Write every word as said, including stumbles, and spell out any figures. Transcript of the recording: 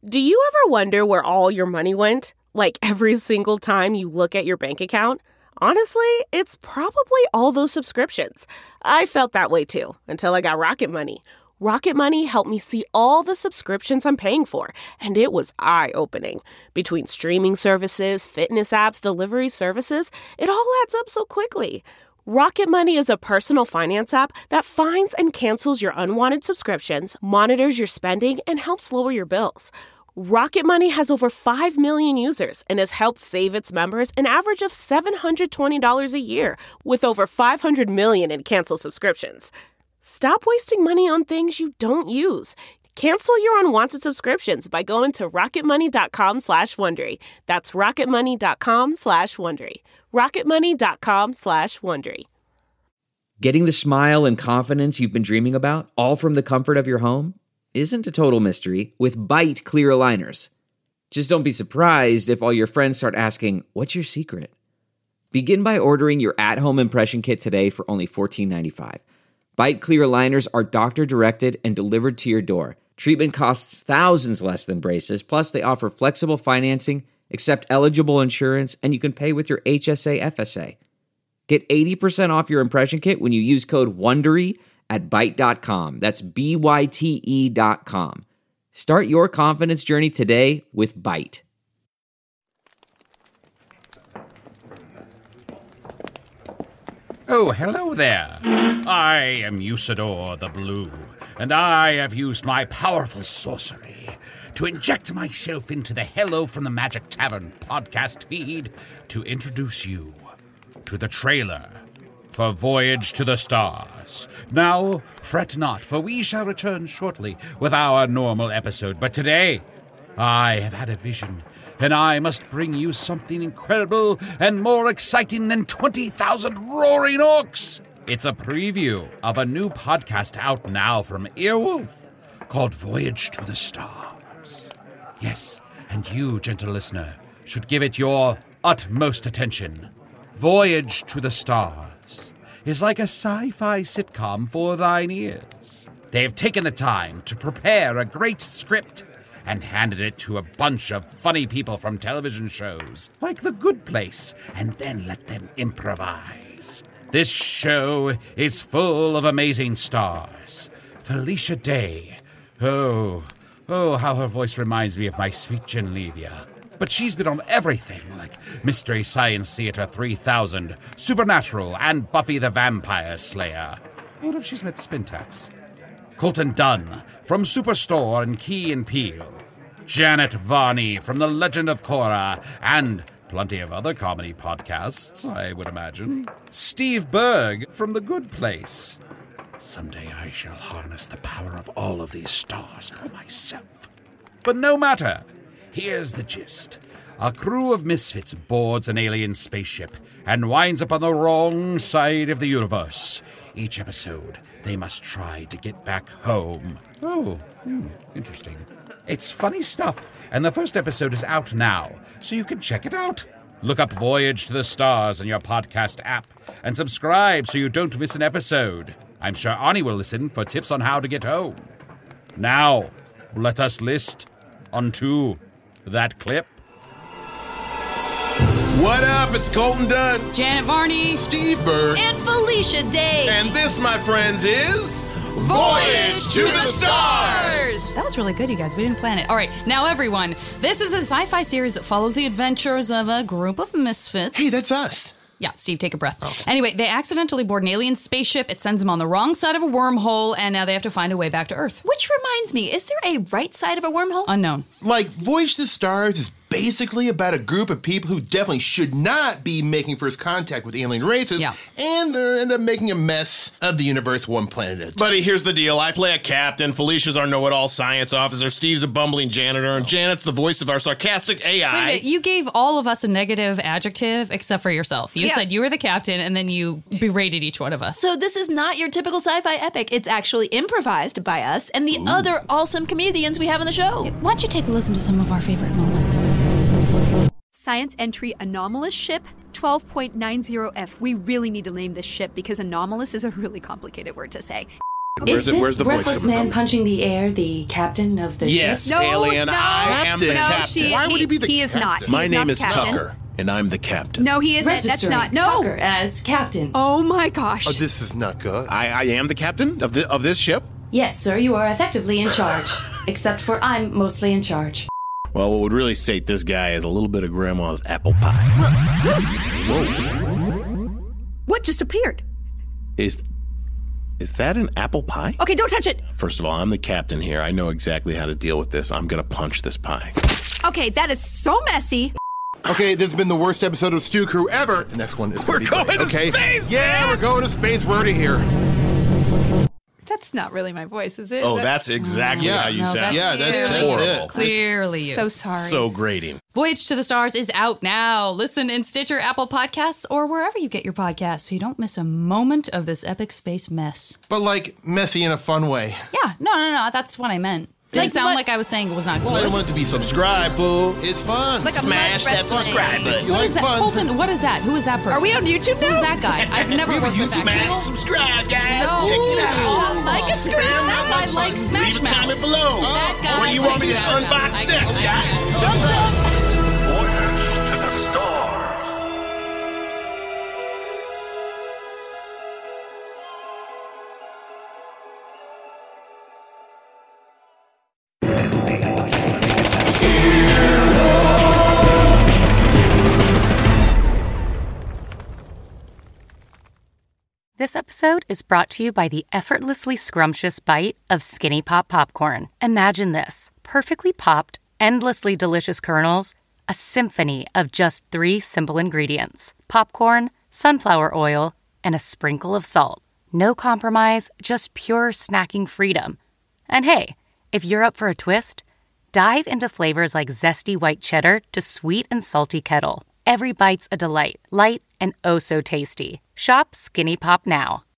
Do you ever wonder where all your money went? Like every single time you look at your bank account? Honestly, it's probably all those subscriptions. I felt that way too, until I got Rocket Money. Rocket Money helped me see all the subscriptions I'm paying for, and it was eye-opening. Between streaming services, fitness apps, delivery services, it all adds up so quickly. Rocket Money is a personal finance app that finds and cancels your unwanted subscriptions, monitors your spending, and helps lower your bills. Rocket Money has over five million users and has helped save its members an average of seven hundred twenty dollars a year, with over five hundred million in canceled subscriptions. Stop wasting money on things you don't use. Cancel your unwanted subscriptions by going to rocketmoney.com slash Wondery. That's rocketmoney.com slash Wondery. rocketmoney.com slash Wondery. Getting the smile and confidence you've been dreaming about, all from the comfort of your home, isn't a total mystery with Byte clear aligners. Just don't be surprised if all your friends start asking, what's your secret? Begin by ordering your at-home impression kit today for only fourteen ninety-five. Byte clear aligners are doctor-directed and delivered to your door. Treatment costs thousands less than braces, plus they offer flexible financing, accept eligible insurance, and you can pay with your H S A F S A. Get eighty percent off your impression kit when you use code WONDERY at byte dot com. That's B Y T E dot com. Start your confidence journey today with Byte. Oh, hello there. I am Usador the Blue, and I have used my powerful sorcery to inject myself into the Hello from the Magic Tavern podcast feed to introduce you to the trailer for Voyage to the Stars. Now, fret not, for we shall return shortly with our normal episode. But today, I have had a vision, and I must bring you something incredible and more exciting than twenty thousand roaring orcs. It's a preview of a new podcast out now from Earwolf called Voyage to the Stars. Yes, and you, gentle listener, should give it your utmost attention. Voyage to the Stars is like a sci-fi sitcom for thine ears. They have taken the time to prepare a great script and handed it to a bunch of funny people from television shows like The Good Place, and then let them improvise. This show is full of amazing stars. Felicia Day. Oh, oh, how her voice reminds me of my sweet Genlevia. But she's been on everything, like Mystery Science Theater three thousand, Supernatural, and Buffy the Vampire Slayer. What if she's met Spintax? Colton Dunn from Superstore and Key and Peele. Janet Varney from The Legend of Korra, and plenty of other comedy podcasts, I would imagine. Steve Berg from The Good Place. Someday I shall harness the power of all of these stars for myself. But no matter. Here's the gist. A crew of misfits boards an alien spaceship and winds up on the wrong side of the universe. Each episode, they must try to get back home. Oh, hmm, interesting. It's funny stuff, and the first episode is out now, so you can check it out. Look up Voyage to the Stars in your podcast app and subscribe so you don't miss an episode. I'm sure Ani will listen for tips on how to get home. Now, let us list onto that clip. What up? It's Colton Dunn, Janet Varney, Steve Berg, and Felicia Day. And this, my friends, is Voyage to the Stars! That was really good, you guys. We didn't plan it. All right, now everyone, this is a sci-fi series that follows the adventures of a group of misfits. Hey, that's us. Yeah, Steve, take a breath. Okay. Anyway, they accidentally board an alien spaceship. It sends them on the wrong side of a wormhole, and now they have to find a way back to Earth. Which reminds me, is there a right side of a wormhole? Unknown. Like, Voyage to the Stars is basically about a group of people who definitely should not be making first contact with alien races, yeah. and they end up making a mess of the universe one planet at a time. Buddy, here's the deal. I play a captain, Felicia's our know-it-all science officer, Steve's a bumbling janitor, and Janet's the voice of our sarcastic A I. Wait a minute, you gave all of us a negative adjective except for yourself. You Yeah. said you were the captain, and then you berated each one of us. So this is not your typical sci-fi epic. It's actually improvised by us and the Ooh. other awesome comedians we have on the show. Why don't you take a listen to some of our favorite moments? Science entry anomalous ship twelve point nine zero F. We really need to name this ship because anomalous is a really complicated word to say. Where's Is it? Where's this the voice breathless coming man from? punching the air the captain of the Yes, ship? No, alien. no, I am the no, captain. she- Why would he be the he is captain? not. He My is name not the is captain. Tucker, and I'm the captain. No, he isn't. That's Registering not. No. Tucker as captain. Oh my gosh. Oh, this is not good. I, I am the captain of the of this ship. Yes, sir, you are effectively in charge. Except for I'm mostly in charge. Well, what would really state this guy is a little bit of grandma's apple pie. Whoa. What just appeared? Is is that an apple pie? Okay, don't touch it. First of all, I'm the captain here. I know exactly how to deal with this. I'm gonna punch this pie. Okay, that is so messy. Okay, this has been the worst episode of Stew Crew ever. The next one is gonna We're be going great, to okay? space, Yeah, man! we're going to space. We're already here. That's not really my voice, is it? Oh, That- that's exactly Yeah. how you No, sound. that's Yeah, that's, that's horrible. it. Clearly you. so sorry. So grating. Voyage to the Stars is out now. Listen in Stitcher, Apple Podcasts, or wherever you get your podcasts so you don't miss a moment of this epic space mess. But like messy in a fun way. Yeah, no, no, no, that's what I meant. Didn't Like sound what- like I was saying it was not Well, I good. don't want it to be Subscribe, fool. It's fun. Like a Smash mud that wrestling. subscribe button. You What like is that? fun? Colton, what is that? Who is that person? Are we on YouTube now? Who's that guy? I've never Yeah, but worked you with that Smash channel. subscribe, guys. No. Check it I out. like a scream. That guy likes Smash Leave a comment Mouth. below. That guy What do you want me to likes Smash Mouth. unbox I- next, I- guys? I- Shut up. Voyage to the stars. This episode is brought to you by the effortlessly scrumptious bite of Skinny Pop Popcorn. Imagine this: perfectly popped, endlessly delicious kernels, a symphony of just three simple ingredients: popcorn, sunflower oil, and a sprinkle of salt. No compromise, just pure snacking freedom. And hey, if you're up for a twist, dive into flavors like zesty white cheddar to sweet and salty kettle. Every bite's a delight, light and oh so tasty. Shop Skinny Pop now